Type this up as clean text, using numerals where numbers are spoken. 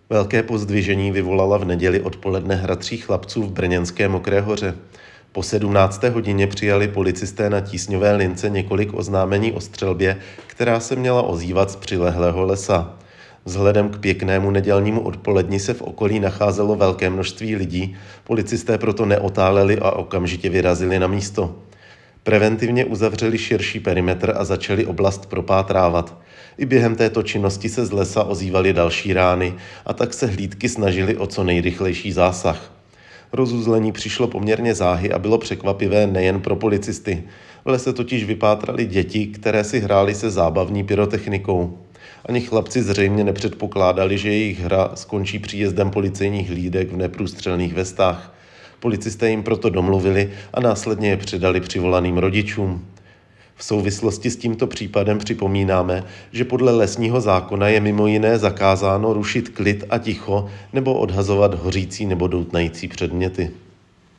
Velké pozdvižení vyvolala v neděli odpoledne hra 3 chlapců v brněnské Mokré Hoře. Po 17. hodině přijali policisté na Tísňové lince několik oznámení o střelbě, která se měla ozývat z přilehlého lesa. Vzhledem k pěknému nedělnímu odpoledni se v okolí nacházelo velké množství lidí, policisté proto neotáleli a okamžitě vyrazili na místo. Preventivně uzavřeli širší perimetr a začali oblast propátrávat. I během této činnosti se z lesa ozývaly další rány a tak se hlídky snažili o co nejrychlejší zásah. Rozuzlení přišlo poměrně záhy a bylo překvapivé nejen pro policisty. V lese totiž vypátrali děti, které si hrály se zábavní pyrotechnikou. Ani chlapci zřejmě nepředpokládali, že jejich hra skončí příjezdem policejních hlídek v neprůstřelných vestách. Policisté jim proto domluvili a následně je předali přivolaným rodičům. V souvislosti s tímto případem připomínáme, že podle lesního zákona je mimo jiné zakázáno rušit klid a ticho nebo odhazovat hořící nebo doutnající předměty.